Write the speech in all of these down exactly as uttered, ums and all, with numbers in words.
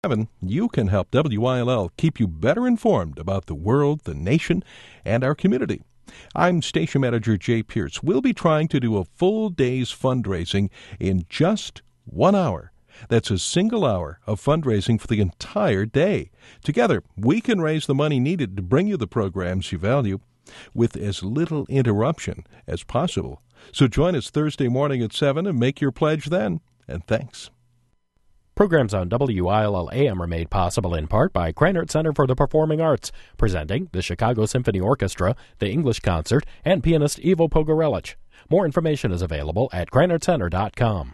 You can help W I L L keep you better informed about the world, the nation, and our community. I'm Station Manager Jay Pierce. We'll be trying to do a full day's fundraising in just one hour. That's a single hour of fundraising for the entire day. Together, we can raise the money needed to bring you the programs you value with as little interruption as possible. So join us Thursday morning at seven and make your pledge then. And thanks. Programs on W I L L A M are made possible in part by Krannert Center for the Performing Arts, presenting the Chicago Symphony Orchestra, the English Concert, and pianist Ivo Pogorelic. More information is available at krannert center dot com.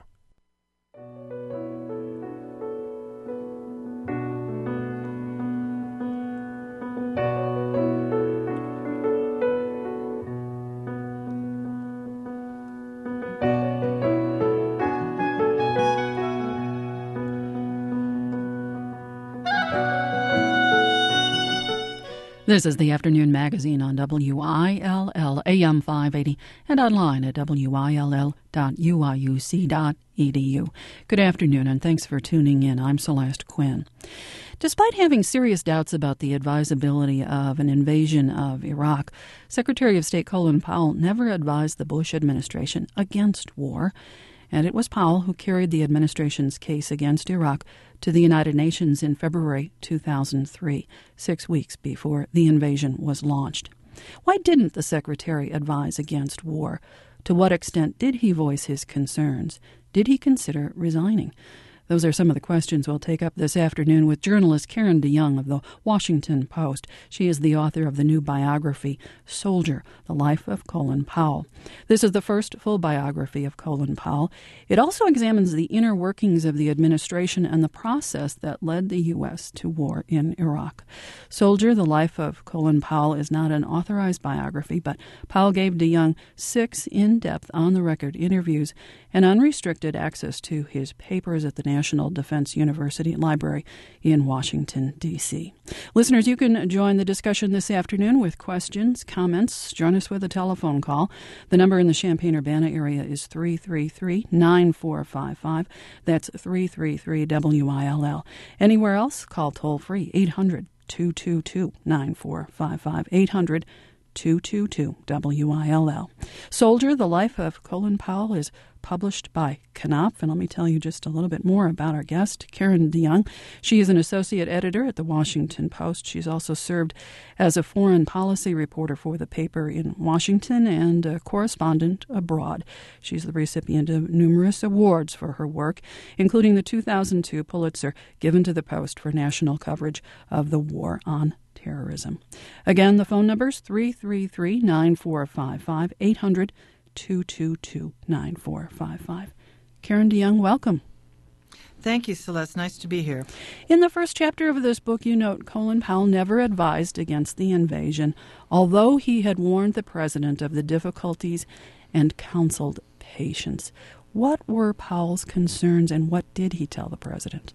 This is the Afternoon Magazine on W I L L A M five eighty and online at W I L L dot U I U C dot E D U. Good afternoon and thanks for tuning in. I'm Celeste Quinn. Despite having serious doubts about the advisability of an invasion of Iraq, Secretary of State Colin Powell never advised the Bush administration against war. And it was Powell who carried the administration's case against Iraq to the United Nations in February two thousand three, six weeks before the invasion was launched. Why didn't the Secretary advise against war? To what extent did he voice his concerns? Did he consider resigning? Those are some of the questions we'll take up this afternoon with journalist Karen DeYoung of the Washington Post. She is the author of the new biography, Soldier, The Life of Colin Powell. This is the first full biography of Colin Powell. It also examines the inner workings of the administration and the process that led the U S to war in Iraq. Soldier, The Life of Colin Powell is not an authorized biography, but Powell gave DeYoung six in-depth, on-the-record interviews and unrestricted access to his papers at the National Defense University Library in Washington, D C Listeners, you can join the discussion this afternoon with questions, comments. Join us with a telephone call. The number in the Champaign-Urbana area is three three three, nine four five five. That's three three three W I L L. Anywhere else, call toll-free eight hundred, two two two, nine four five five, eight hundred, two two two W I L L. Soldier, The Life of Colin Powell is published by Knopf, and let me tell you just a little bit more about our guest, Karen DeYoung. She is an associate editor at the Washington Post. She's also served as a foreign policy reporter for the paper in Washington and a correspondent abroad. She's the recipient of numerous awards for her work, including the two thousand two Pulitzer given to the Post for national coverage of the war on terrorism. Again, the phone number is three three three, nine four five five, eight hundred, two two two, nine four five five. Karen DeYoung, welcome. Thank you, Celeste. Nice to be here. In the first chapter of this book, you note Colin Powell never advised against the invasion, although he had warned the president of the difficulties and counseled patience. What were Powell's concerns, and what did he tell the president?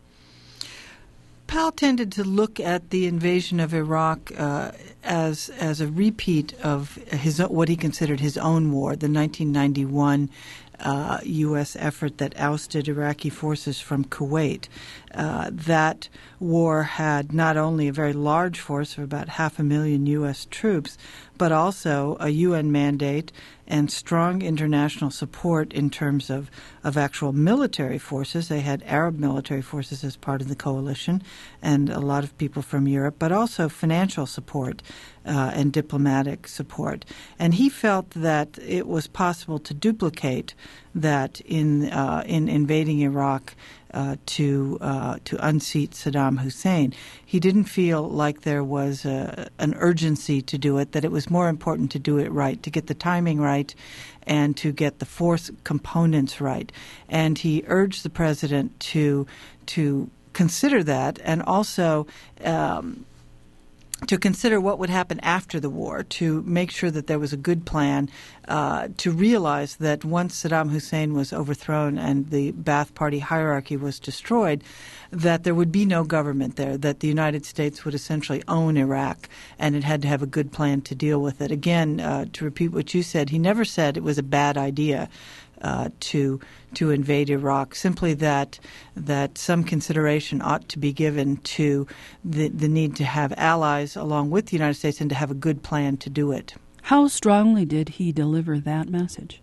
Powell tended to look at the invasion of Iraq uh, as as a repeat of his what he considered his own war, the nineteen ninety-one uh, U S effort that ousted Iraqi forces from Kuwait. Uh, that war had not only a very large force of about half a million U S troops, but also a U N mandate and strong international support in terms of, of actual military forces. They had Arab military forces as part of the coalition and a lot of people from Europe, but also financial support uh, and diplomatic support. And he felt that it was possible to duplicate that in uh, in invading Iraq Uh, to uh, to unseat Saddam Hussein. He didn't feel like there was a, an urgency to do it, that it was more important to do it right, to get the timing right and to get the force components right. And he urged the president to to consider that and also um, to consider what would happen after the war, to make sure that there was a good plan, uh, to realize that once Saddam Hussein was overthrown and the Ba'ath Party hierarchy was destroyed, that there would be no government there, that the United States would essentially own Iraq, and it had to have a good plan to deal with it. Again, uh, to repeat what you said, he never said it was a bad idea uh, to to invade Iraq. Simply that that some consideration ought to be given to the the need to have allies along with the United States and to have a good plan to do it. How strongly did he deliver that message?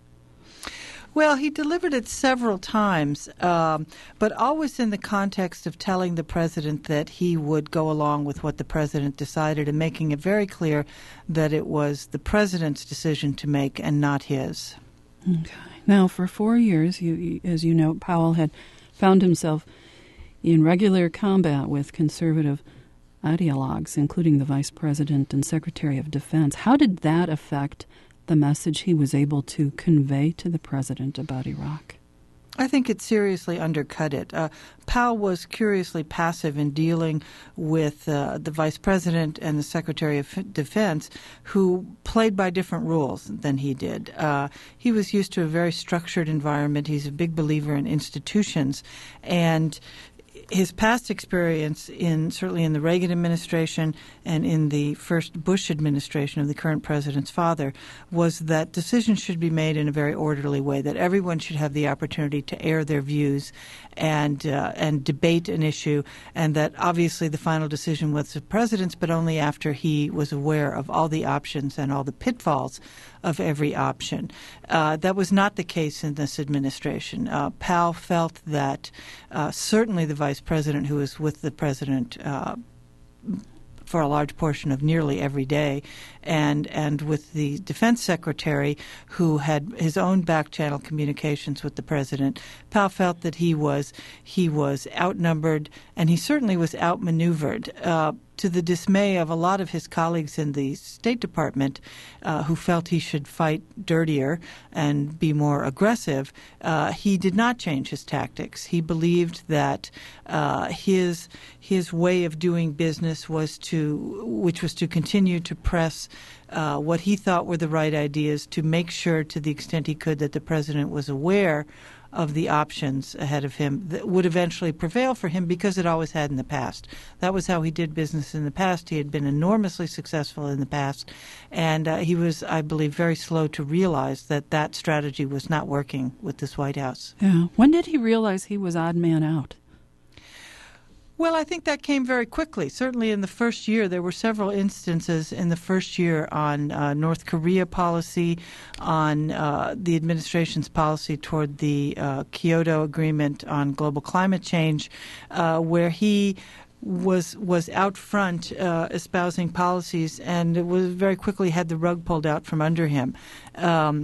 Well, he delivered it several times, um, but always in the context of telling the president that he would go along with what the president decided and making it very clear that it was the president's decision to make and not his. Okay. Now, for four years, you, as you know, Powell had found himself in regular combat with conservative ideologues, including the Vice President and Secretary of Defense. How did that affect the message he was able to convey to the president about Iraq? I think it seriously undercut it. Uh, Powell was curiously passive in dealing with uh, the Vice President and the Secretary of Defense, who played by different rules than he did. Uh, he was used to a very structured environment. He's a big believer in institutions, and his past experience in certainly in the Reagan administration and in the first Bush administration of the current president's father was that decisions should be made in a very orderly way, that everyone should have the opportunity to air their views and uh, and debate an issue, and that obviously the final decision was the president's, but only after he was aware of all the options and all the pitfalls of every option. Uh, that was not the case in this administration. Uh, Powell felt that uh, certainly the vice president, who was with the president uh, for a large portion of nearly every day, and and with the defense secretary, who had his own back-channel communications with the president, Powell felt that he was he was outnumbered, and he certainly was outmaneuvered, uh, to the dismay of a lot of his colleagues in the State Department, uh, who felt he should fight dirtier and be more aggressive. Uh, he did not change his tactics. He believed that uh, his his way of doing business was to, which was to continue to press uh, what he thought were the right ideas, to make sure, to the extent he could, that the president was aware of the options ahead of him that would eventually prevail for him, because it always had in the past. That was how he did business in the past. He had been enormously successful in the past, and uh, he was, I believe, very slow to realize that that strategy was not working with this White House. Yeah. When did he realize he was odd man out? Well, I think that came very quickly. Certainly in the first year, there were several instances in the first year on uh, North Korea policy, on uh, the administration's policy toward the uh, Kyoto Agreement on global climate change, uh, where he was was out front uh, espousing policies, and it was very quickly had the rug pulled out from under him. Um,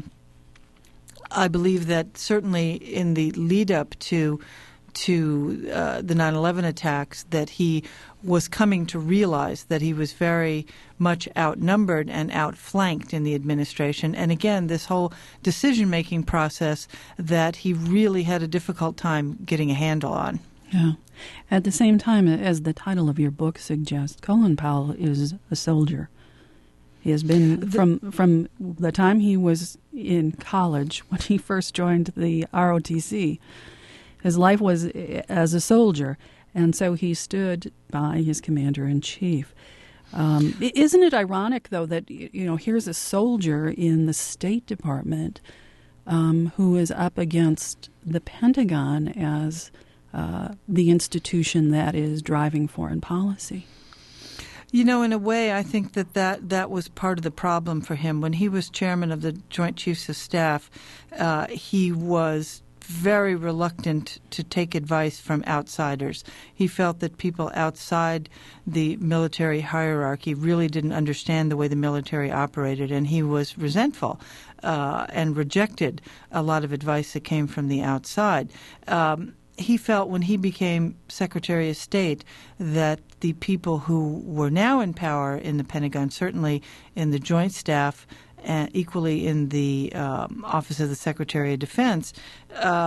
I believe that certainly in the lead up to to uh, the nine eleven attacks, that he was coming to realize that he was very much outnumbered and outflanked in the administration. And again, this whole decision-making process that he really had a difficult time getting a handle on. Yeah. At the same time, as the title of your book suggests, Colin Powell is a soldier. He has been, the, from from the time he was in college, when he first joined the R O T C, his life was as a soldier, and so he stood by his commander-in-chief. Um, isn't it ironic, though, that, you know, here's a soldier in the State Department um, who is up against the Pentagon as uh, the institution that is driving foreign policy? You know, in a way, I think that, that that was part of the problem for him. When he was chairman of the Joint Chiefs of Staff, uh, he was very reluctant to take advice from outsiders. He felt that people outside the military hierarchy really didn't understand the way the military operated, and he was resentful uh, and rejected a lot of advice that came from the outside. Um, he felt when he became Secretary of State that the people who were now in power in the Pentagon, certainly in the Joint Staff, and equally in the um, Office of the Secretary of Defense, uh,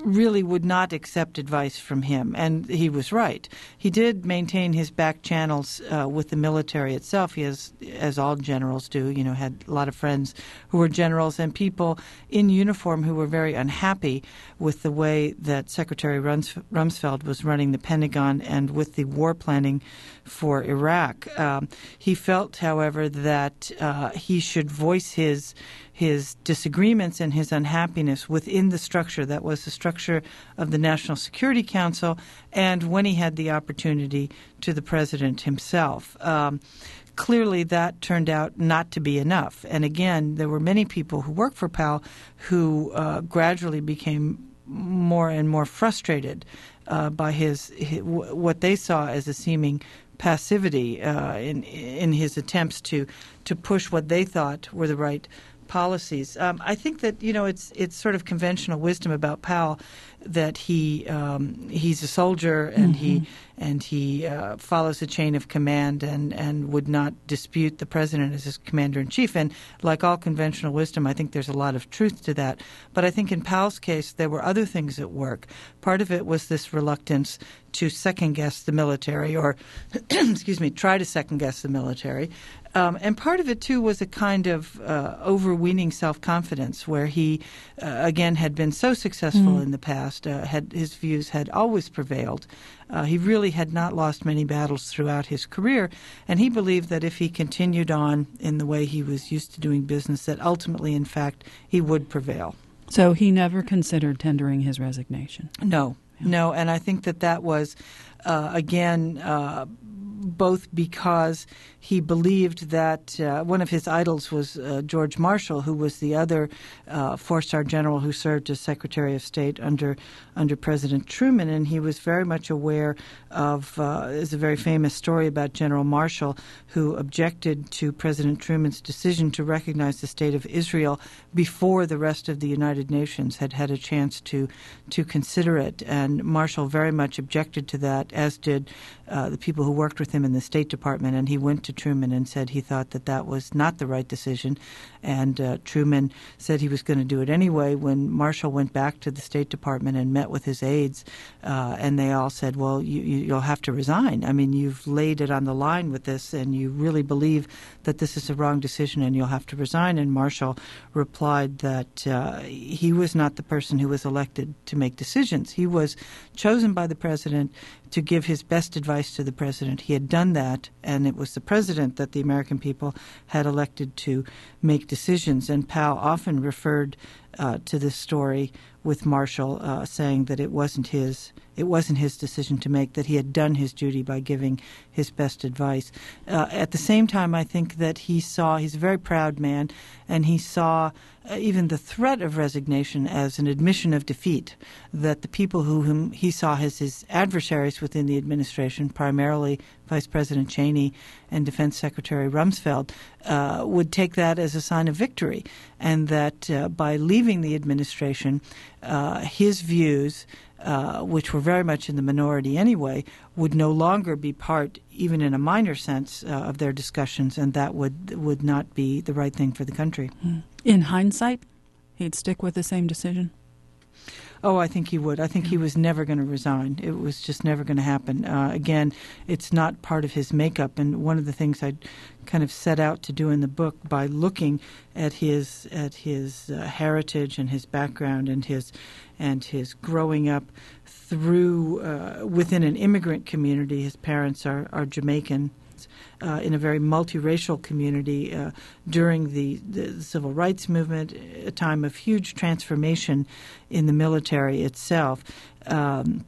really would not accept advice from him, and he was right. He did maintain his back channels uh, with the military itself. He has, as all generals do, you know, had a lot of friends who were generals and people in uniform who were very unhappy with the way that Secretary Rums- Rumsfeld was running the Pentagon and with the war planning for Iraq. Um, he felt, however, that uh, he should voice his his disagreements and his unhappiness within the structure that was the structure of the National Security Council, and when he had the opportunity, to the president himself. Um, clearly, that turned out not to be enough. And again, there were many people who worked for Powell who uh, gradually became more and more frustrated uh, by his, his what they saw as a seeming passivity uh, in in his attempts to to push what they thought were the right policies. Um, I think that, you know, it's it's sort of conventional wisdom about Powell that he um, he's a soldier and mm-hmm. he and he uh, follows a chain of command and, and would not dispute the president as his commander in chief. And like all conventional wisdom, I think there's a lot of truth to that. But I think in Powell's case, there were other things at work. Part of it was this reluctance to second guess the military, or excuse me, try to second guess the military. Um, and part of it, too, was a kind of uh, overweening self-confidence where he, uh, again, had been so successful mm. in the past. Uh, had his views had always prevailed. Uh, he really had not lost many battles throughout his career, and he believed that if he continued on in the way he was used to doing business, that ultimately, in fact, he would prevail. So he never considered tendering his resignation? No, yeah. no, and I think that that was, uh, again, uh, both because he believed that uh, one of his idols was uh, George Marshall, who was the other uh, four-star general who served as Secretary of State under under President Truman, and he was very much aware of, uh, there's a very famous story about General Marshall, who objected to President Truman's decision to recognize the State of Israel before the rest of the United Nations had had a chance to to consider it. And Marshall very much objected to that, as did uh, the people who worked with him in the State Department, and he went to Truman and said he thought that that was not the right decision, and uh, Truman said he was going to do it anyway. When Marshall went back to the State Department and met with his aides, uh, and they all said, well, you, you, you'll have to resign. I mean, you've laid it on the line with this, and you really believe that this is a wrong decision and you'll have to resign. And Marshall replied that uh, he was not the person who was elected to make decisions. He was chosen by the president to give his best advice to the president. He had done that, and it was the president that the American people had elected to make decisions. And Powell often referred uh, to this story with Marshall, uh, saying that it wasn't his it wasn't his decision to make, that he had done his duty by giving his best advice. Uh, at the same time, I think that he saw, he's a very proud man, and he saw uh, even the threat of resignation as an admission of defeat, that the people who whom he saw as his adversaries within the administration, primarily Vice President Cheney and Defense Secretary Rumsfeld, uh, would take that as a sign of victory, and that uh, by leaving the administration, uh, his views, Uh, which were very much in the minority anyway, would no longer be part, even in a minor sense, uh, of their discussions, and that would would not be the right thing for the country. In hindsight, he'd stick with the same decision? Oh, I think he would. I think he was never going to resign. It was just never going to happen. Uh, again, it's not part of his makeup. And one of the things I kind of set out to do in the book, by looking at his at his uh, heritage and his background and his and his growing up through uh, within an immigrant community. His parents are, are Jamaican. Uh, in a very multiracial community uh, during the, the civil rights movement, a time of huge transformation in the military itself, um,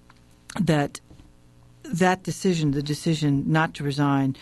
that that decision, the decision not to resign,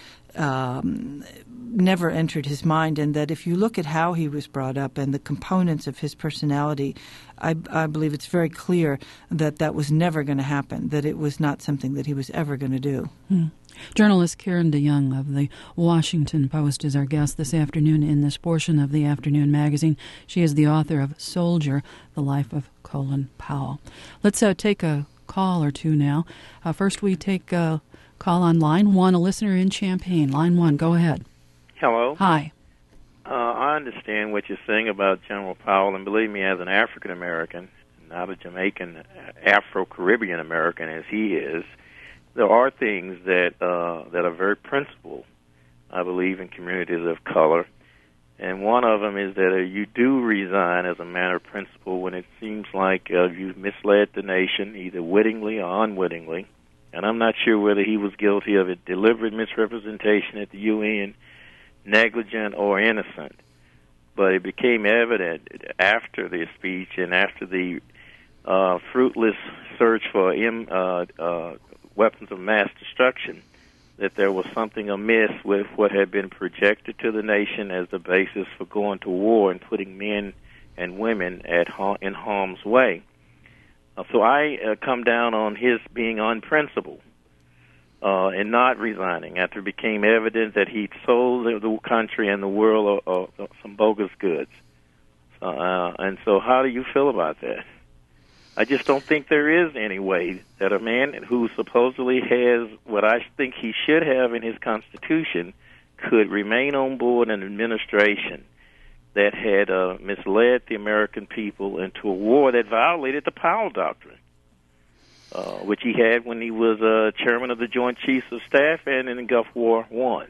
um, never entered his mind, and that if you look at how he was brought up and the components of his personality, I, I believe it's very clear that that was never going to happen, that it was not something that he was ever going to do. Hmm. Journalist Karen DeYoung of the Washington Post is our guest this afternoon in this portion of the Afternoon Magazine. She is the author of Soldier, The Life of Colin Powell. Let's uh, take a call or two now. Uh, first we take a call on line one, a listener in Champaign. Line one, go ahead. Hello. Hi. Uh, I understand what you're saying about General Powell, and believe me, as an African American, not a Jamaican, Afro-Caribbean American as he is, there are things that uh, that are very principled, I believe, in communities of color. And one of them is that uh, you do resign as a matter of principle when it seems like uh, you've misled the nation, either wittingly or unwittingly. And I'm not sure whether he was guilty of a deliberate misrepresentation at the U N, negligent or innocent. But it became evident after the speech and after the uh, fruitless search for im, uh, uh, weapons of mass destruction that there was something amiss with what had been projected to the nation as the basis for going to war and putting men and women at ha- in harm's way. Uh, so I uh, come down on his being unprincipled uh, and not resigning after it became evident that he'd sold the, the country and the world uh, uh, some bogus goods. Uh, and so how do you feel about that? I just don't think there is any way that a man who supposedly has what I think he should have in his Constitution could remain on board an administration that had uh, misled the American people into a war that violated the Powell Doctrine, uh, which he had when he was uh, chairman of the Joint Chiefs of Staff and in Gulf War One.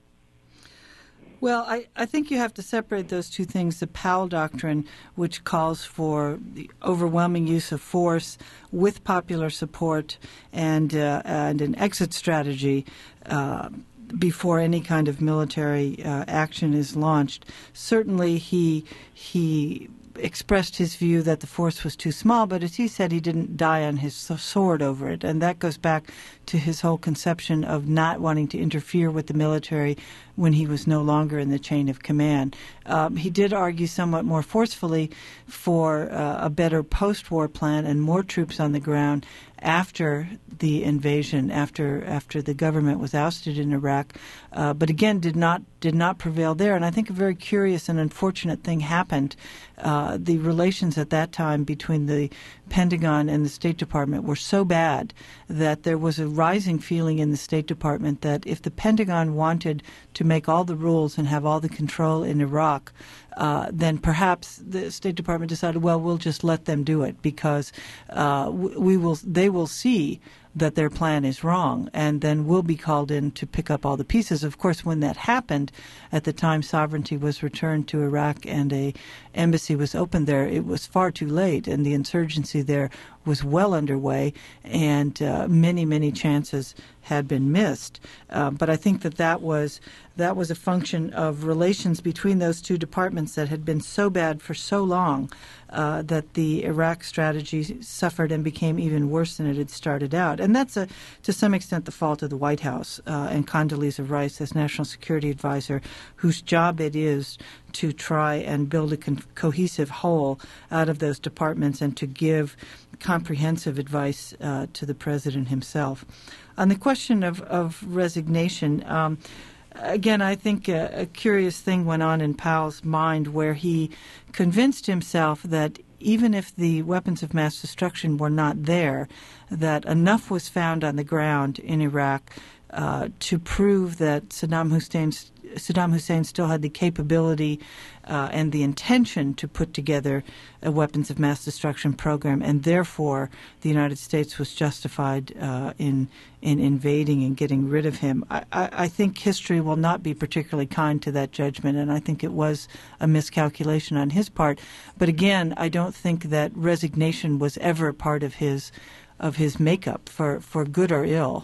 Well, I, I think you have to separate those two things. The Powell Doctrine, which calls for the overwhelming use of force with popular support and uh, and an exit strategy uh, before any kind of military uh, action is launched. Certainly, he he expressed his view that the force was too small, but as he said, he didn't die on his sword over it. And that goes back to his whole conception of not wanting to interfere with the military when he was no longer in the chain of command. Um, he did argue somewhat more forcefully for uh, a better post-war plan and more troops on the ground after the invasion, after after the government was ousted in Iraq, uh, but again did not did not prevail there. And I think a very curious and unfortunate thing happened. Uh, the relations at that time between the Pentagon and the State Department were so bad that there was a rising feeling in the State Department that if the Pentagon wanted to make all the rules and have all the control in Iraq, uh, then perhaps the State Department decided, well, we'll just let them do it because uh, we will. They will see that their plan is wrong, and then we'll be called in to pick up all the pieces. Of course, when that happened, at the time sovereignty was returned to Iraq and a embassy was opened there, it was far too late, and the insurgency there was well underway, and uh, many, many chances had been missed. Uh, but I think that that was that was a function of relations between those two departments that had been so bad for so long uh, that the Iraq strategy suffered and became even worse than it had started out. And that's, a, to some extent, the fault of the White House uh, and Condoleezza Rice as National Security Advisor, whose job it is to try and build a con- cohesive whole out of those departments and to give comprehensive advice uh, to the president himself. On the question of, of resignation, um, again, I think a, a curious thing went on in Powell's mind where he convinced himself that even if the weapons of mass destruction were not there, that enough was found on the ground in Iraq uh, to prove that Saddam Hussein's Saddam Hussein still had the capability uh, and the intention to put together a weapons of mass destruction program, and therefore the United States was justified uh, in in invading and getting rid of him. I, I, I think history will not be particularly kind to that judgment, and I think it was a miscalculation on his part. But again, I don't think that resignation was ever part of his of his makeup, for, for good or ill.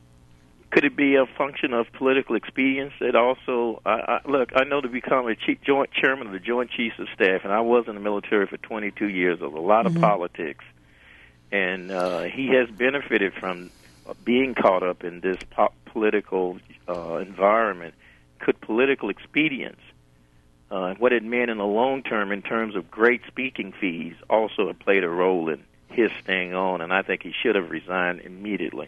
Could it be a function of political expedience that also, I, I, look, I know to become a chief, joint chairman of the Joint Chiefs of Staff, and I was in the military for twenty-two years, of a lot of mm-hmm. politics, and uh, he has benefited from being caught up in this po- political uh, environment. Could political expedience, uh, and what it meant in the long term in terms of great speaking fees, also have played a role in his staying on, and I think he should have resigned immediately.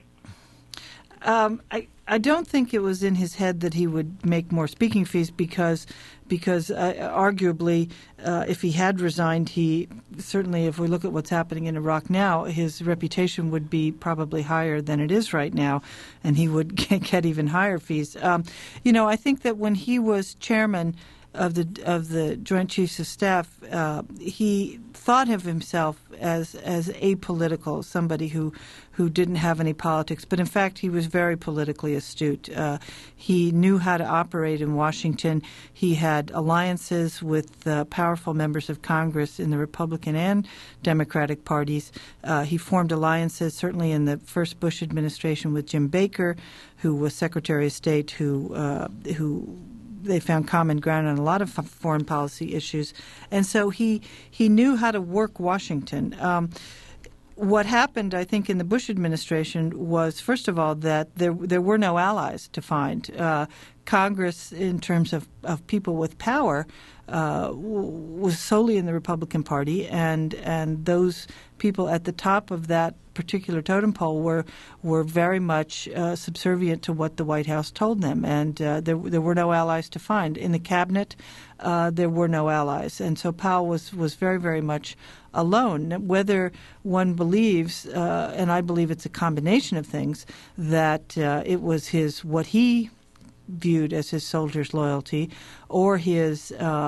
Um, I, I don't think it was in his head that he would make more speaking fees because because uh, arguably uh, if he had resigned, he certainly, if we look at what's happening in Iraq now, his reputation would be probably higher than it is right now, and he would get even higher fees. Um, you know, I think that when he was chairman, of the of the Joint Chiefs of Staff, uh, he thought of himself as as apolitical, somebody who who didn't have any politics. But in fact, he was very politically astute. Uh, he knew how to operate in Washington. He had alliances with uh, powerful members of Congress in the Republican and Democratic parties. Uh, he formed alliances, certainly in the first Bush administration, with Jim Baker, who was Secretary of State, who uh, who. They found common ground on a lot of foreign policy issues, and so he he knew how to work Washington. Um, what happened, I think, in the Bush administration was, first of all, that there there were no allies to find. Uh, Congress, in terms of, of people with power, uh, was solely in the Republican Party, and and those people at the top of that particular totem pole were were very much uh, subservient to what the White House told them, and uh, there there were no allies to find in the cabinet. Uh, there were no allies, and so Powell was was very very much alone. Whether one believes, uh, and I believe it's a combination of things, that uh, it was his what he viewed as his soldiers' loyalty, or his uh,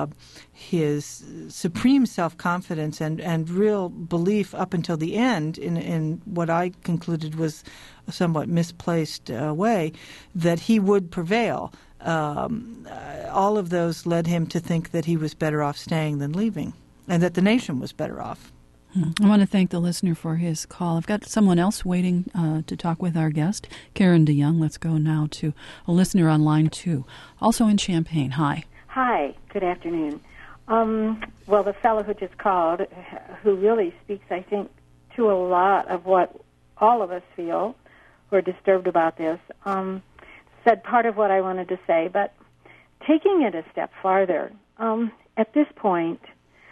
his supreme self-confidence and, and real belief up until the end in, in what I concluded was a somewhat misplaced uh, way, that he would prevail. Um, all of those led him to think that he was better off staying than leaving, and that the nation was better off. I want to thank the listener for his call. I've got someone else waiting uh, to talk with our guest, Karen DeYoung. Let's go now to a listener on line two, also in Champaign. Hi. Hi. Good afternoon. Um, well, the fellow who just called, who really speaks, I think, to a lot of what all of us feel who are disturbed about this, um, said part of what I wanted to say. But taking it a step farther, um, at this point,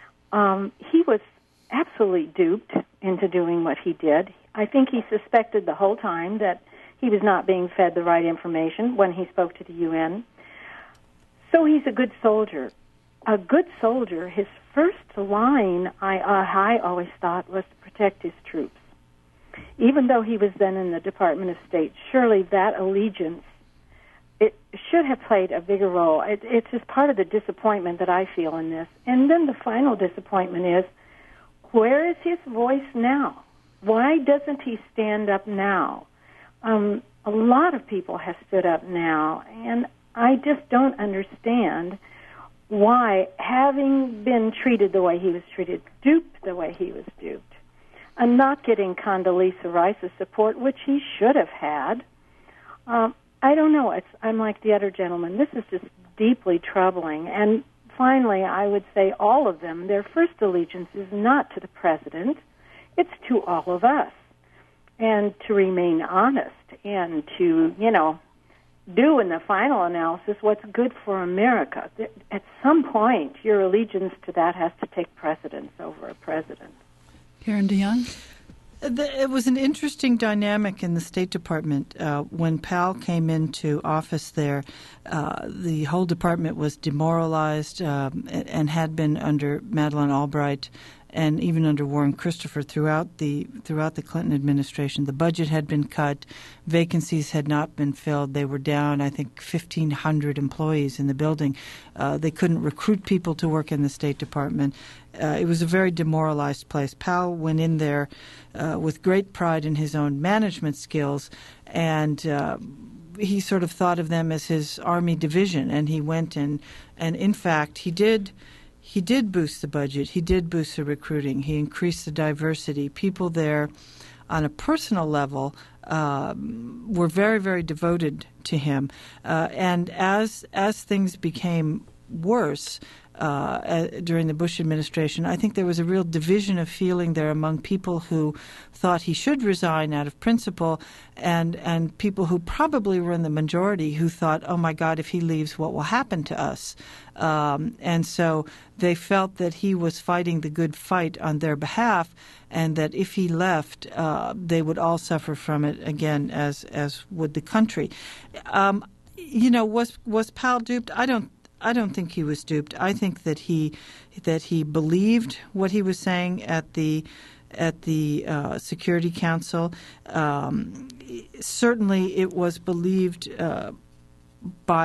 um, he was absolutely duped into doing what he did. I think he suspected the whole time that he was not being fed the right information when he spoke to the U N. So he's a good soldier. A good soldier, his first line, I, uh, I always thought, was to protect his troops. Even though he was then in the Department of State, surely that allegiance, it should have played a bigger role. It, it's just part of the disappointment that I feel in this. And then the final disappointment is, where is his voice now? Why doesn't he stand up now? Um, a lot of people have stood up now, and I just don't understand why, having been treated the way he was treated, duped the way he was duped, and not getting Condoleezza Rice's support, which he should have had, um, I don't know. It's, I'm like the other gentleman. This is just deeply troubling. And finally, I would say all of them, their first allegiance is not to the president, it's to all of us. And to remain honest and to, you know, do in the final analysis what's good for America. At some point, your allegiance to that has to take precedence over a president. Karen DeYoung? It was an interesting dynamic in the State Department. Uh, when Powell came into office there, uh, the whole department was demoralized um, and had been under Madeleine Albright and even under Warren Christopher throughout the throughout the Clinton administration. The budget had been cut. Vacancies had not been filled. They were down, I think, fifteen hundred employees in the building. Uh, they couldn't recruit people to work in the State Department. Uh, it was a very demoralized place. Powell went in there uh, with great pride in his own management skills, and uh, he sort of thought of them as his Army division, and he went and, and in fact, he did he did boost the budget. He did boost the recruiting. He increased the diversity. People there, on a personal level, uh, were very, very devoted to him. Uh, and as as things became worse uh, during the Bush administration, I think there was a real division of feeling there among people who thought he should resign out of principle, and and people who probably were in the majority who thought, oh my God, if he leaves, what will happen to us? Um, and so they felt that he was fighting the good fight on their behalf, and that if he left, uh, they would all suffer from it again, as as would the country. Um, you know, was was Powell duped? I don't. I don't think he was duped. I think that he that he believed what he was saying at the at the uh, Security Council. Um, certainly, it was believed uh, by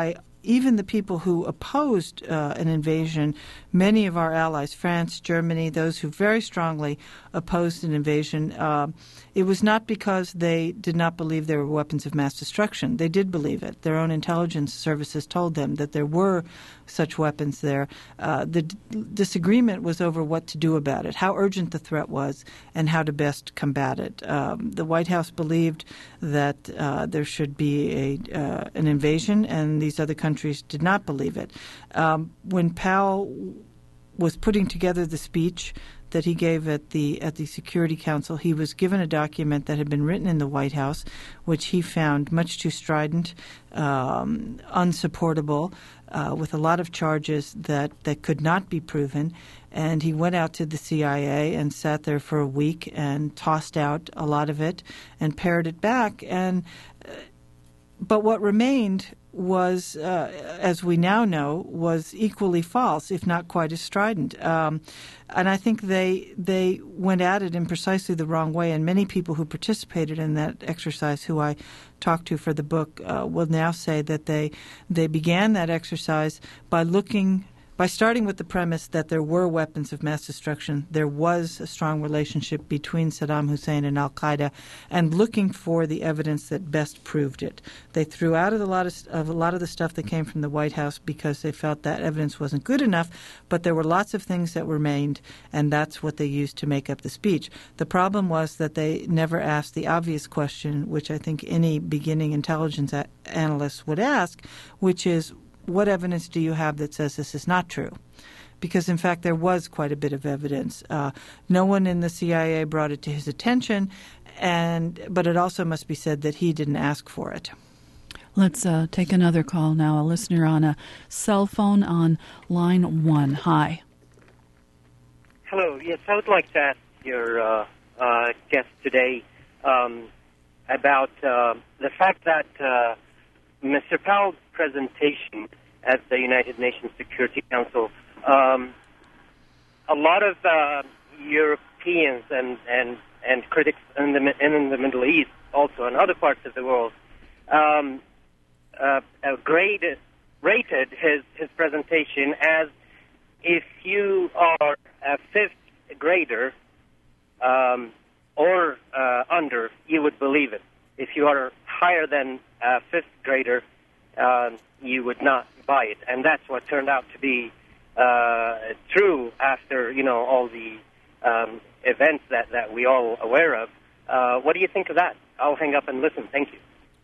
even the people who opposed uh, an invasion, many of our allies, France, Germany, those who very strongly opposed an invasion, uh, it was not because they did not believe there were weapons of mass destruction. They did believe it. Their own intelligence services told them that there were such weapons there. Uh, the d- disagreement was over what to do about it, how urgent the threat was, and how to best combat it. Um, the White House believed that uh, there should be a uh, an invasion, and these other countries did not believe it. Um, when Powell was putting together the speech that he gave at the at the Security Council, he was given a document that had been written in the White House, which he found much too strident, um, unsupportable, uh, with a lot of charges that, that could not be proven. And he went out to the C I A and sat there for a week and tossed out a lot of it and pared it back. And uh, but what remained was, uh, as we now know, was equally false, if not quite as strident. Um, and I think they they went at it in precisely the wrong way. And many people who participated in that exercise, who I talked to for the book, uh, will now say that they they began that exercise by looking. By starting with the premise that there were weapons of mass destruction, there was a strong relationship between Saddam Hussein and al-Qaeda, and looking for the evidence that best proved it. They threw out a lot of, of a lot of the stuff that came from the White House because they felt that evidence wasn't good enough, but there were lots of things that remained, and that's what they used to make up the speech. The problem was that they never asked the obvious question, which I think any beginning intelligence a- analyst would ask, which is, what evidence do you have that says this is not true? Because, in fact, there was quite a bit of evidence. Uh, no one in the C I A brought it to his attention, and but it also must be said that he didn't ask for it. Let's uh, take another call now. A listener on a cell phone on line one. Hi. Hello. Yes, I would like to ask your uh, uh, guest today um, about uh, the fact that uh, Mister Powell's presentation at the United Nations Security Council, um, a lot of uh, Europeans and, and, and critics in the, and in the Middle East, also in other parts of the world, um, uh, uh, graded, rated his, his presentation as, if you are a fifth grader um, or uh, under, you would believe it. If you are higher than a fifth grader, uh, you would not buy it. And that's what turned out to be uh, true after, you know, all the um, events that, that we all aware of. Uh, what do you think of that? I'll hang up and listen. Thank you.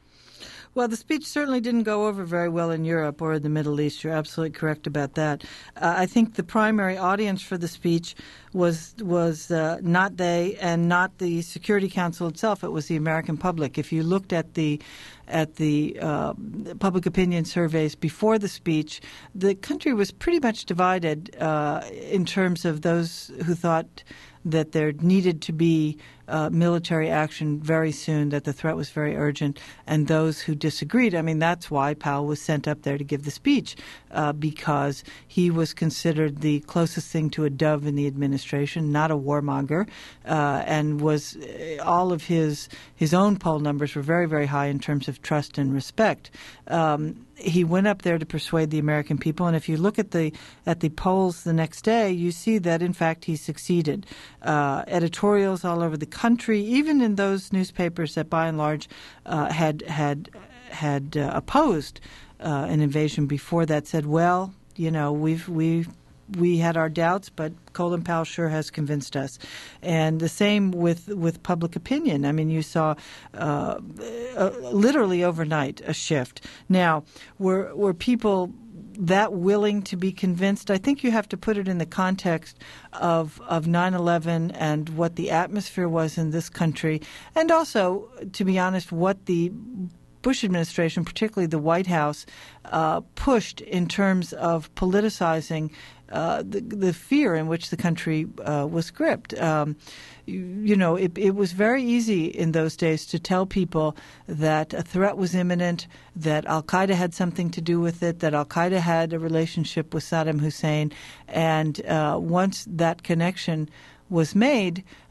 Well, the speech certainly didn't go over very well in Europe or in the Middle East. You're absolutely correct about that. Uh, I think the primary audience for the speech was was uh, not they and not the Security Council itself. It was the American public. If you looked at the at the uh, public opinion surveys before the speech, the country was pretty much divided uh, in terms of those who thought that there needed to be uh, military action very soon, that the threat was very urgent, and those who disagreed. I mean, that's why Powell was sent up there to give the speech, uh, because he was considered the closest thing to a dove in the administration, not a warmonger, uh, and was all of his his own poll numbers were very, very high in terms of trust and respect. Um, he went up there to persuade the American people, and if you look at the at the polls the next day, you see that, in fact, he succeeded. Uh, editorials all over the country, even in those newspapers that, by and large, uh, had had had uh, opposed uh, an invasion before that, said, "Well, you know, we've we've." We had our doubts, but Colin Powell sure has convinced us. And the same with, with public opinion. I mean, you saw uh, uh, literally overnight a shift. Now, were were people that willing to be convinced? I think you have to put it in the context of of nine eleven and what the atmosphere was in this country, and also, to be honest, what the Bush administration, particularly the White House, uh, pushed in terms of politicizing uh, the, the fear in which the country uh, was gripped. Um, you, you know, it, it was very easy in those days to tell people that a threat was imminent, that al-Qaeda had something to do with it, that al-Qaeda had a relationship with Saddam Hussein, and uh, once that connection was made,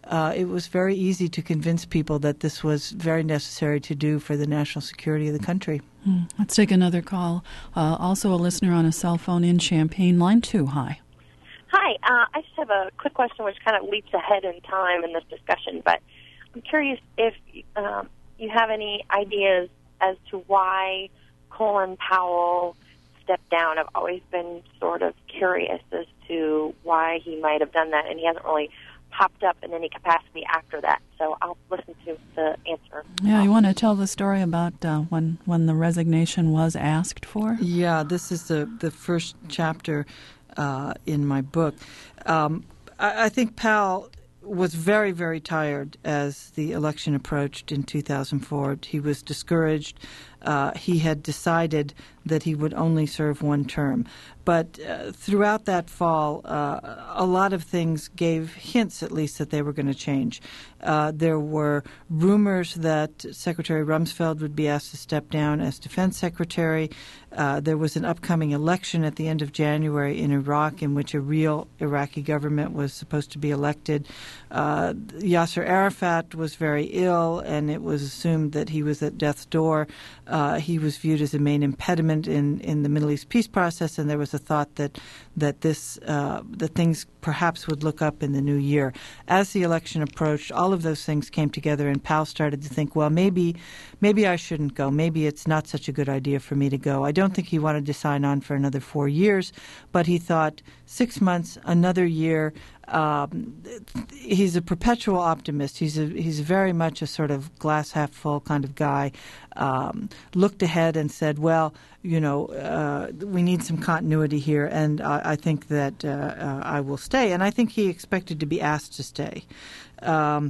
uh, it was very easy to convince people that this was very necessary to do for the national security of the country. Mm. Let's take another call. Uh, also a listener on a cell phone in Champaign. Line two, hi. Hi. Uh, I just have a quick question which kind of leaps ahead in time in this discussion, but I'm curious if um, you have any ideas as to why Colin Powell stepped down. I've always been sort of curious as to why he might have done that, and he hasn't really popped up in any capacity after that. So I'll listen to the answer. Yeah, you want to tell the story about uh, when when the resignation was asked for? Yeah, this is the, the first chapter uh, in my book. Um, I, I think Powell was very, very tired as the election approached in two thousand four. He was discouraged. Uh, he had decided that he would only serve one term. But uh, throughout that fall, uh, a lot of things gave hints, at least, that they were going to change. Uh, there were rumors that Secretary Rumsfeld would be asked to step down as defense secretary. Uh, there was an upcoming election at the end of January in Iraq in which a real Iraqi government was supposed to be elected. Uh, Yasser Arafat was very ill, and it was assumed that he was at death's door. Uh, he was viewed as a main impediment in, in the Middle East peace process, and there was a thought that that this uh, that things perhaps would look up in the new year. As the election approached, all of those things came together, and Powell started to think, well, maybe maybe I shouldn't go. Maybe it's not such a good idea for me to go. I don't think he wanted to sign on for another four years, but he thought six months, another year. Um, he's a perpetual optimist. He's a, he's very much a sort of glass half full kind of guy. Um, looked ahead and said, well, you know, uh, we need some continuity here, and I, I think that uh, uh, I will stay. And I think he expected to be asked to stay. Um,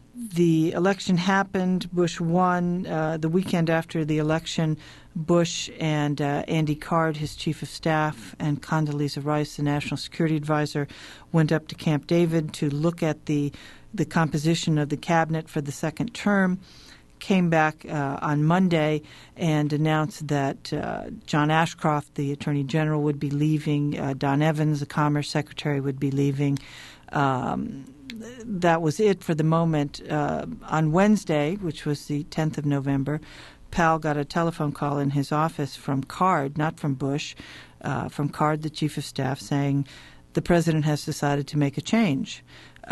the election happened. Bush won. Uh, the weekend after the election, Bush and uh, Andy Card, his chief of staff, and Condoleezza Rice, the national security advisor, went up to Camp David to look at the the composition of the cabinet for the second term. Came back uh, on Monday and announced that uh, John Ashcroft, the Attorney General, would be leaving. Uh, Don Evans, the Commerce Secretary, would be leaving. Um, that was it for the moment. Uh, on Wednesday, which was the tenth of November, Powell got a telephone call in his office from Card, not from Bush, uh, from Card, the chief of staff, saying the president has decided to make a change.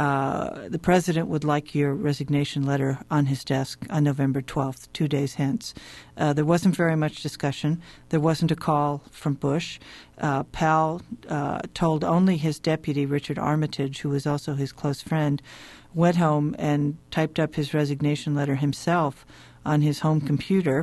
Uh, the president would like your resignation letter on his desk on November twelfth, two days hence. Uh, there wasn't very much discussion. There wasn't a call from Bush. Uh, Powell uh, told only his deputy, Richard Armitage, who was also his close friend, went home and typed up his resignation letter himself on his home computer,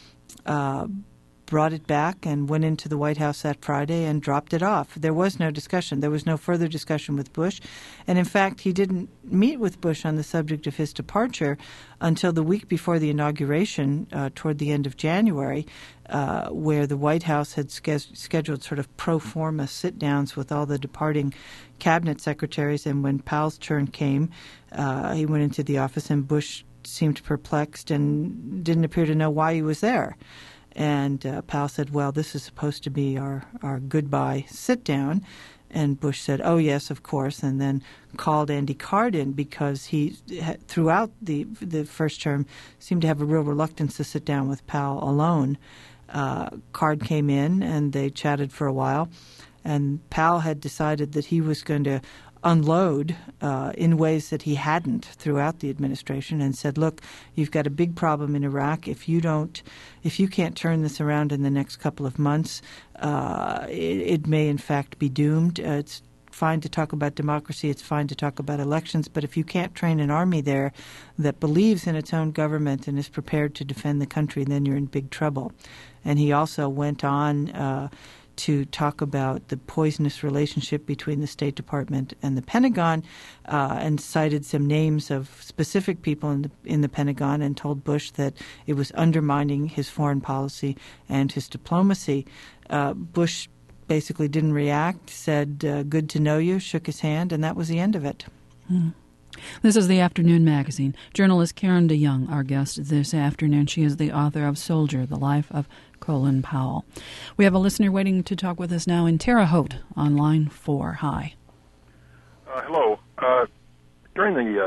uh, brought it back and went into the White House that Friday and dropped it off. There was no discussion. There was no further discussion with Bush. And in fact, he didn't meet with Bush on the subject of his departure until the week before the inauguration, uh, toward the end of January, uh, where the White House had ske- scheduled sort of pro forma sit-downs with all the departing cabinet secretaries. And when Powell's turn came, uh, he went into the office and Bush seemed perplexed and didn't appear to know why he was there. And uh, Powell said, well, this is supposed to be our, our goodbye sit-down. And Bush said, oh, yes, of course, and then called Andy Card in because he, throughout the the first term, seemed to have a real reluctance to sit down with Powell alone. Uh, Card came in, and they chatted for a while. And Powell had decided that he was going to unload uh, in ways that he hadn't throughout the administration, and said, look, you've got a big problem in Iraq. If you don't, if you can't turn this around in the next couple of months, uh, it, it may in fact be doomed. Uh, it's fine to talk about democracy. It's fine to talk about elections. But if you can't train an army there that believes in its own government and is prepared to defend the country, then you're in big trouble. And he also went on uh, to talk about the poisonous relationship between the State Department and the Pentagon, uh, and cited some names of specific people in the, in the Pentagon, and told Bush that it was undermining his foreign policy and his diplomacy. Uh, Bush basically didn't react, said, uh, good to know you, shook his hand, and that was the end of it. Hmm. This is the Afternoon Magazine. Journalist Karen DeYoung, our guest this afternoon. She is the author of Soldier, The Life of Colin Powell. We have a listener waiting to talk with us now in Terre Haute on line four. Hi. Uh, hello. Uh, during the uh,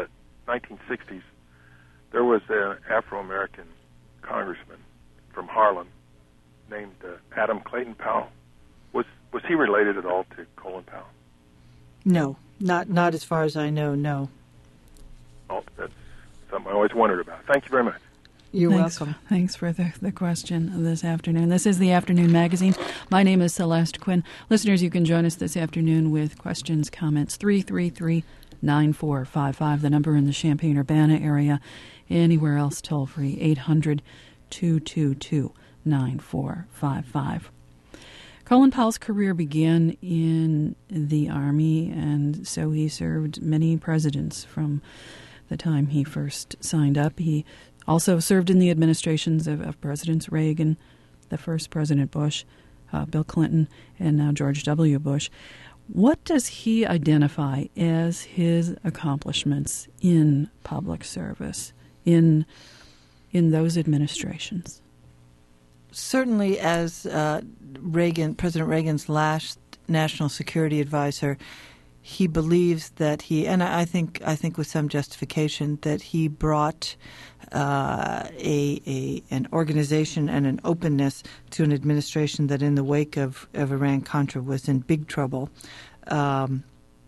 nineteen sixties, there was an Afro-American congressman from Harlem named uh, Adam Clayton Powell. Was was he related at all to Colin Powell? No, not not as far as I know, no. Oh, that's something I always wondered about. Thank you very much. You're Thanks, welcome. Thanks for the, the question this afternoon. This is the Afternoon Magazine. My name is Celeste Quinn. Listeners, you can join us this afternoon with questions, comments, three three three, nine four five five, the number in the Champaign-Urbana area. Anywhere else, toll free, eight hundred, two two two, nine four five five. Colin Powell's career began in the Army, and so he served many presidents from the time he first signed up. He also served in the administrations of, of Presidents Reagan, the first President Bush, uh, Bill Clinton, and now George W. Bush. What does he identify as his accomplishments in public service, in in those administrations? Certainly, as uh, Reagan, President Reagan's last national security advisor, he believes that he, and I think, I think with some justification, that he brought uh, a, a an organization and an openness to an administration that, in the wake of, of Iran-Contra, was in big trouble. Um,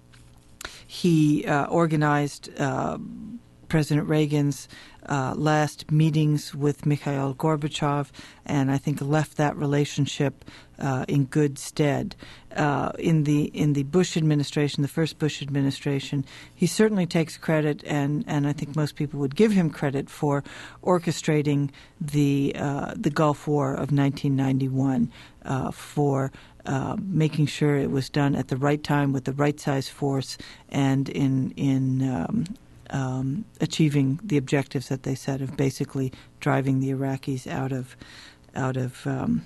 he uh, organized uh, President Reagan's Uh, last meetings with Mikhail Gorbachev, and I think left that relationship uh, in good stead. Uh, in the in the Bush administration, the first Bush administration, he certainly takes credit, and, and I think most people would give him credit for orchestrating the uh, the Gulf War of nineteen ninety-one, uh, for uh, making sure it was done at the right time with the right size force, and in in um, Um, achieving the objectives that they set of basically driving the Iraqis out of out of um,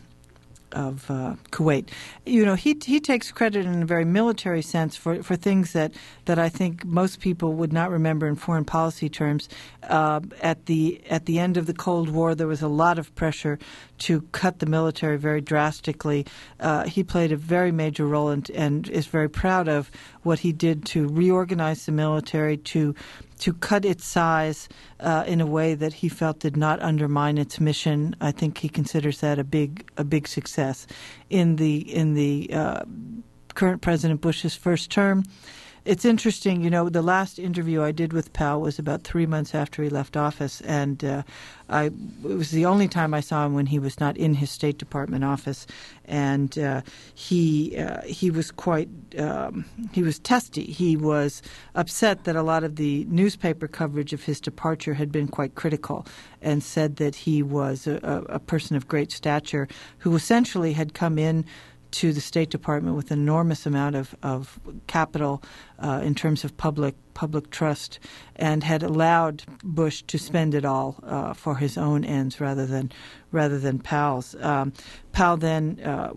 of uh, Kuwait. You know, he he takes credit in a very military sense for, for things that, that I think most people would not remember in foreign policy terms. Uh, at the at the end of the Cold War, there was a lot of pressure to cut the military very drastically. Uh, he played a very major role and, and is very proud of what he did to reorganize the military, to to cut its size uh, in a way that he felt did not undermine its mission. I think he considers that a big a big success. In the in the uh, current President Bush's first term, it's interesting, you know, the last interview I did with Powell was about three months after he left office, and uh, I it was the only time I saw him when he was not in his State Department office, and uh, he uh, he was quite um, he was testy. He was upset that a lot of the newspaper coverage of his departure had been quite critical, and said that he was a, a person of great stature who essentially had come in to the State Department with an enormous amount of, of capital uh, in terms of public public trust, and had allowed Bush to spend it all uh, for his own ends rather than rather than Powell's. Um, Powell then uh,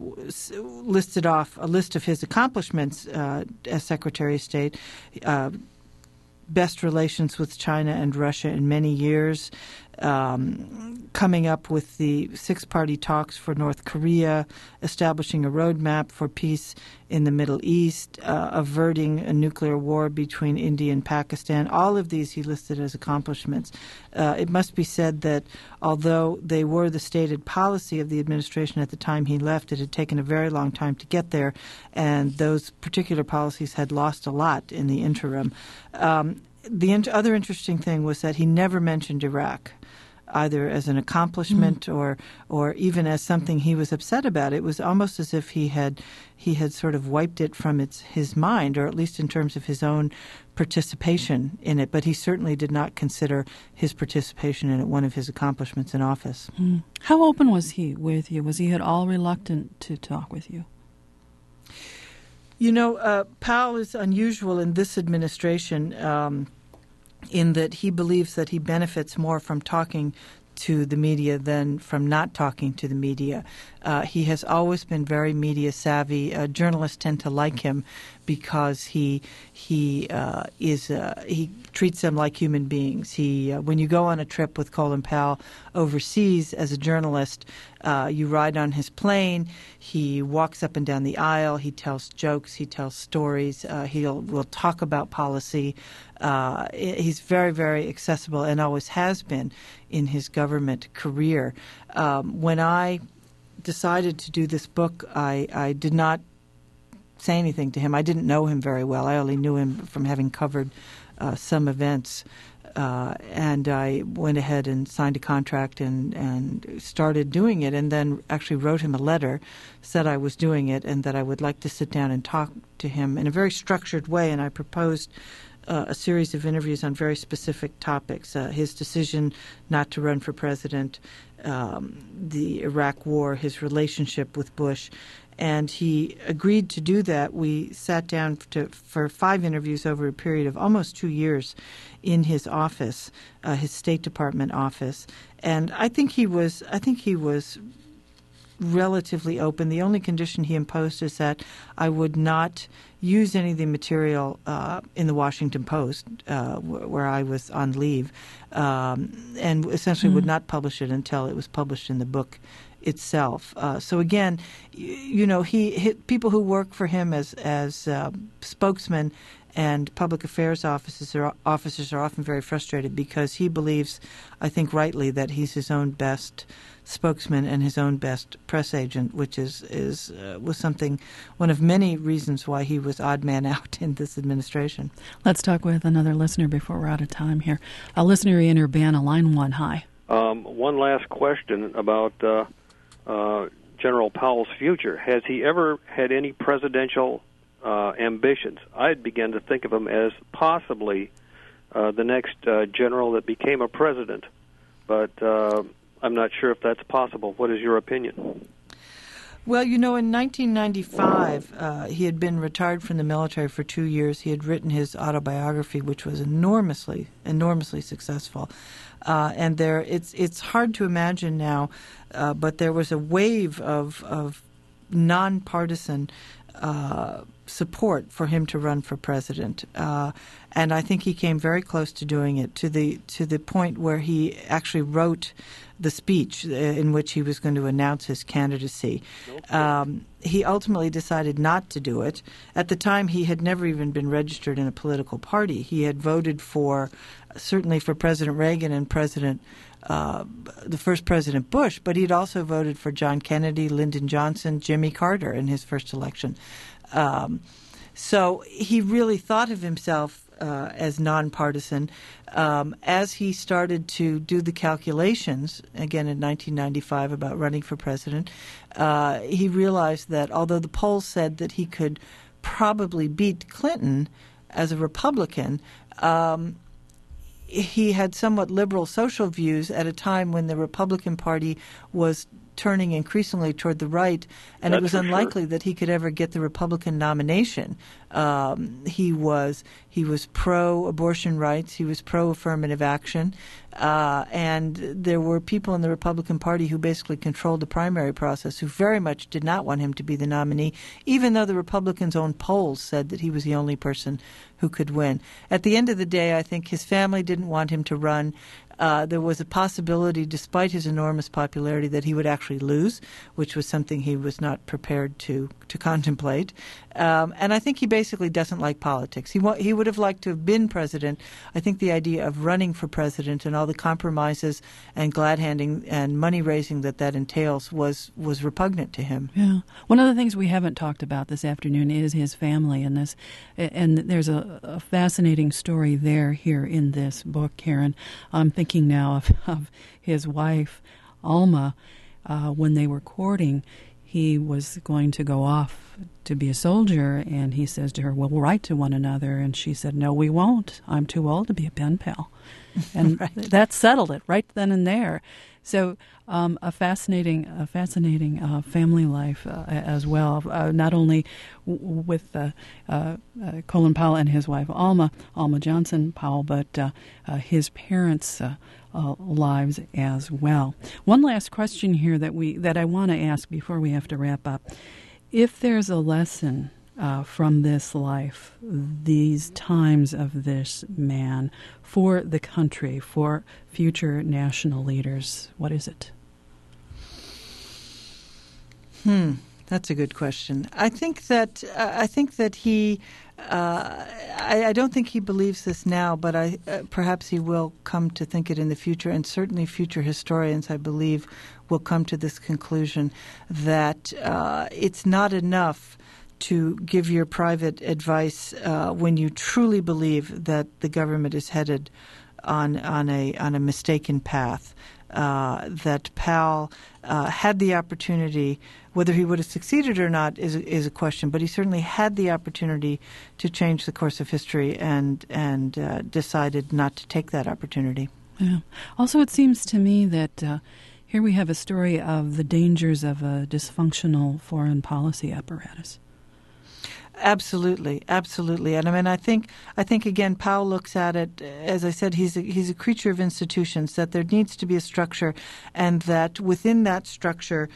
listed off a list of his accomplishments uh, as Secretary of State. Uh, best relations with China and Russia in many years, um, coming up with the six-party talks for North Korea, establishing a roadmap for peace in the Middle East, uh, averting a nuclear war between India and Pakistan. All of these he listed as accomplishments. Uh, it must be said that although they were the stated policy of the administration at the time he left, it had taken a very long time to get there, and those particular policies had lost a lot in the interim. Um, the in- other interesting thing was that he never mentioned Iraq, either as an accomplishment mm. or or even as something he was upset about. It was almost as if he had he had sort of wiped it from its his mind, or at least in terms of his own participation in it. But he certainly did not consider his participation in it one of his accomplishments in office. Mm. How open was he with you? Was he at all reluctant to talk with you? You know, uh, Powell is unusual in this administration um, in that he believes that he benefits more from talking to the media than from not talking to the media. Uh, he has always been very media savvy. Uh, journalists tend to like him because he he uh, is uh, he treats them like human beings. He uh, when you go on a trip with Colin Powell overseas as a journalist, uh, you ride on his plane. He walks up and down the aisle. He tells jokes. He tells stories. Uh, he'll will talk about policy. Uh, he's very, very accessible and always has been in his government career. Um, when I decided to do this book, I, I did not say anything to him. I didn't know him very well. I only knew him from having covered uh, some events. Uh, and I went ahead and signed a contract and, and started doing it, and then actually wrote him a letter, said I was doing it and that I would like to sit down and talk to him in a very structured way. And I proposed uh, a series of interviews on very specific topics, uh, his decision not to run for president, um, the Iraq War, his relationship with Bush. And he agreed to do that. We sat down to, for five interviews over a period of almost two years in his office, uh, his State Department office. And I think he was. I think he was relatively open. The only condition he imposed is that I would not use any of the material uh, in the Washington Post, uh, w- where I was on leave, um, and essentially mm-hmm. would not publish it until it was published in the book itself. Uh, so again, you, you know, he, he people who work for him as as uh, spokesmen and public affairs officers are, officers are often very frustrated because he believes, I think rightly, that he's his own best spokesman and his own best press agent, which is is uh, was something, one of many reasons why he was odd man out in this administration. Let's talk with another listener before we're out of time here. A listener in Urbana, line one. Hi. Um, one last question about uh, uh, General Powell's future. Has he ever had any presidential uh, ambitions? I'd begun to think of him as possibly uh, the next uh, general that became a president, but uh, I'm not sure if that's possible. What is your opinion? Well, you know, in nineteen ninety-five, uh, he had been retired from the military for two years. He had written his autobiography, which was enormously, enormously successful. Uh, and there, it's it's hard to imagine now, uh, but there was a wave of of nonpartisan uh, support for him to run for president, uh, and I think he came very close to doing it to the to the point where he actually wrote the speech in which he was going to announce his candidacy. Um, he ultimately decided not to do it. At the time, he had never even been registered in a political party. He had voted for, certainly for President Reagan and President, uh, the first President Bush, but he'd also voted for John Kennedy, Lyndon Johnson, Jimmy Carter in his first election. Um, so he really thought of himself Uh, as nonpartisan. Um, as he started to do the calculations, again in nineteen ninety-five, about running for president, uh, he realized that although the polls said that he could probably beat Clinton as a Republican, um, he had somewhat liberal social views at a time when the Republican Party was turning increasingly toward the right, and That's it was unlikely sure. that he could ever get the Republican nomination. Um, he was he was pro-abortion rights, he was pro-affirmative action, uh, and there were people in the Republican Party who basically controlled the primary process who very much did not want him to be the nominee, even though the Republicans' own polls said that he was the only person who could win. At the end of the day, I think his family didn't want him to run. Uh, there was a possibility, despite his enormous popularity, that he would actually lose, which was something he was not prepared to to contemplate. Um, and I think he basically doesn't like politics. He wa- he would have liked to have been president. I think the idea of running for president and all the compromises and glad-handing and money-raising that that entails was, was repugnant to him. Yeah. One of the things we haven't talked about this afternoon is his family, and this, and there's a, a fascinating story there here in this book, Karen. I'm thinking now of, of his wife, Alma. Uh, when they were courting, he was going to go off to be a soldier, and he says to her, "Well, we'll write to one another." And she said, "No, we won't. I'm too old to be a pen pal." And right. that settled it right then and there. So um, a fascinating, a fascinating uh, family life uh, as well. Uh, not only w- with uh, uh, uh, Colin Powell and his wife Alma, Alma Johnson Powell, but uh, uh, his parents' uh, uh, lives as well. One last question here that we that I want to ask before we have to wrap up: if there's a lesson Uh, from this life, these times of this man, for the country, for future national leaders, what is it? Hmm. That's a good question. I think that uh, I think that he. Uh, I, I don't think he believes this now, but I uh, perhaps he will come to think it in the future. And certainly, future historians, I believe, will come to this conclusion that uh, it's not enough to give your private advice uh, when you truly believe that the government is headed on on a on a mistaken path. Uh, that Powell uh, had the opportunity, whether he would have succeeded or not is is a question, but he certainly had the opportunity to change the course of history and and uh, decided not to take that opportunity. Yeah. Also, it seems to me that uh, here we have a story of the dangers of a dysfunctional foreign policy apparatus. Absolutely, absolutely, and I mean, I think, I think again, Powell looks at it as I said. He's a, he's a creature of institutions. That there needs to be a structure, and that within that structure,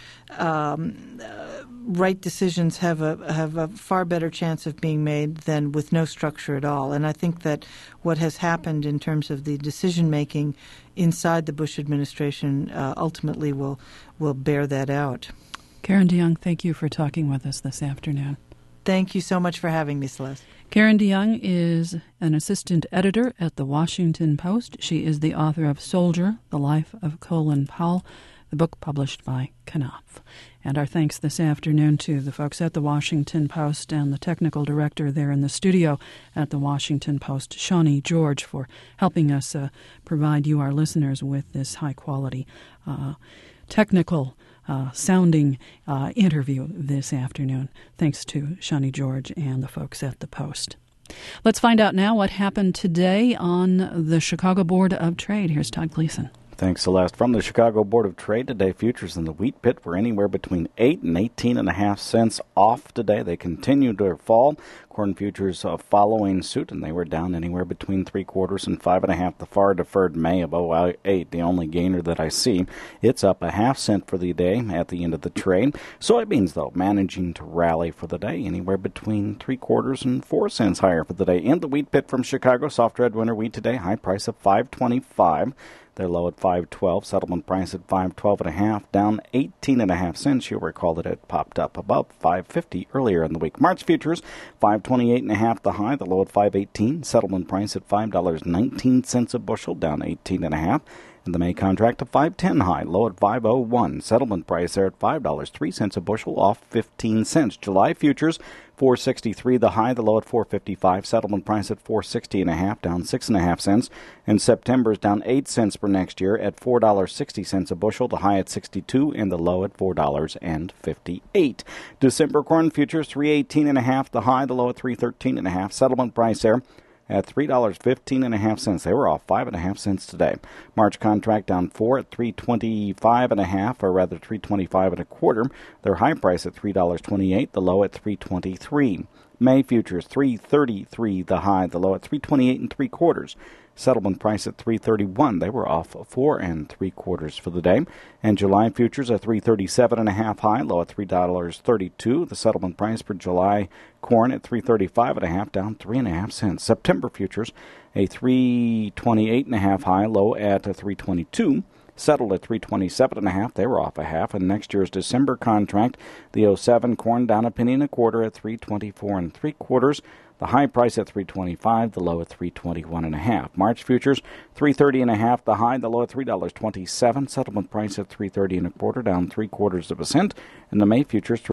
um, uh, right decisions have a have a far better chance of being made than with no structure at all. And I think that what has happened in terms of the decision making inside the Bush administration uh, ultimately will will bear that out. Karen DeYoung, thank you for talking with us this afternoon. Thank you so much for having me, Celeste. Karen DeYoung is an assistant editor at The Washington Post. She is the author of Soldier, The Life of Colin Powell, the book published by Knopf. And our thanks this afternoon to the folks at The Washington Post and the technical director there in the studio at The Washington Post, Shawnee George, for helping us uh, provide you, our listeners, with this high-quality uh, technical Uh, sounding uh, interview this afternoon. Thanks to Shawnee George and the folks at the Post. Let's find out now what happened today on the Chicago Board of Trade. Here's Todd Gleason. Thanks, Celeste. From the Chicago Board of Trade today, futures in the wheat pit were anywhere between eight and eighteen and a half cents off today. They continued to fall. Corn futures uh, following suit, and they were down anywhere between three quarters and five and a half. The far deferred May of oh eight, the only gainer that I see. It's up a half cent for the day at the end of the trade. Soybeans, though, managing to rally for the day, anywhere between three quarters and four cents higher for the day. In the wheat pit from Chicago, soft red winter wheat today, high price of five twenty-five. They're low at five twelve. Settlement price at five twelve and a half, down eighteen and a half cents. You'll recall that it popped up above five fifty earlier in the week. March futures five twenty-eight and a half. The high, the low at five eighteen. Settlement price at five dollars and nineteen cents a bushel, down eighteen and a half. And the May contract at five ten high, low at five oh one. Settlement price there at five dollars and three cents a bushel, off fifteen cents. July futures four sixty-three the high, the low at four fifty-five. Settlement price at four sixty and a half, down six and a half cents. And September's down eight cents for next year at four dollars and sixty cents a bushel, the high at sixty-two and the low at four dollars and fifty-eight. December corn futures three eighteen and a half, the high, the low at three thirteen and a half. Settlement price there at three dollars and fifteen and a half cents. They were off five and a half cents today. March contract down four at three twenty-five and a half, or rather three twenty-five and a quarter. Their high price at three dollars and twenty-eight, the low at three twenty-three. May futures three thirty-three the high, the low at three twenty-eight and three quarters. Settlement price at three thirty-one. They were off four and three quarters for the day. And July futures at three thirty-seven and a half high, low at three dollars and thirty-two. The settlement price for July corn at three thirty-five and a half, down three and a half cents. September futures a three twenty-eight and a half high, low at three twenty-two. Settled at three twenty-seven and a half. They were off a half. And next year's December contract, the oh seven corn down a penny and a quarter at three twenty-four and three quarters. The high price at three twenty-five, the low at three twenty-one and a half. March futures three thirty and a half, the high, the low at three dollars and twenty-seven. Settlement price at three thirty and a quarter, down three quarters of a cent. And the May futures